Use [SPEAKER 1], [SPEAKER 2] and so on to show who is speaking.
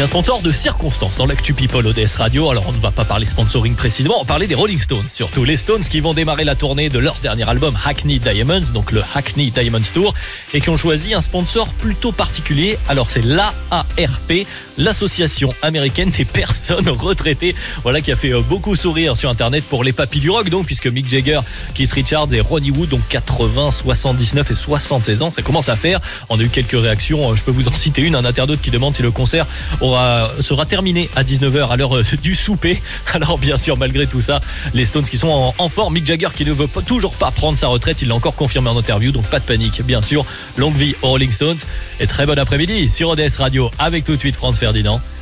[SPEAKER 1] Et un sponsor de circonstance dans l'actu People ODS Radio. Alors on ne va pas parler sponsoring précisément, on va parler des Rolling Stones. Surtout les Stones qui vont démarrer la tournée de leur dernier album Hackney Diamonds, donc le Hackney Diamonds Tour, et qui ont choisi un sponsor plutôt particulier. Alors c'est l'AARP, l'association américaine des personnes retraitées. Voilà, qui a fait beaucoup sourire sur internet pour les papis du rock, donc, puisque Mick Jagger, Keith Richards et Ronnie Wood, donc 80, 79 et 76 ans, ça commence à faire. On a eu quelques réactions, je peux vous en citer une, un internaute qui demande si le concert sera terminé à 19h à l'heure du souper. Alors bien sûr, malgré tout ça, les Stones qui sont en forme, Mick Jagger qui ne veut toujours pas prendre sa retraite, il l'a encore confirmé en interview, donc pas de panique, bien sûr. Longue vie aux Rolling Stones et très bon après-midi sur ODS Radio, avec tout de suite France Ferdinand.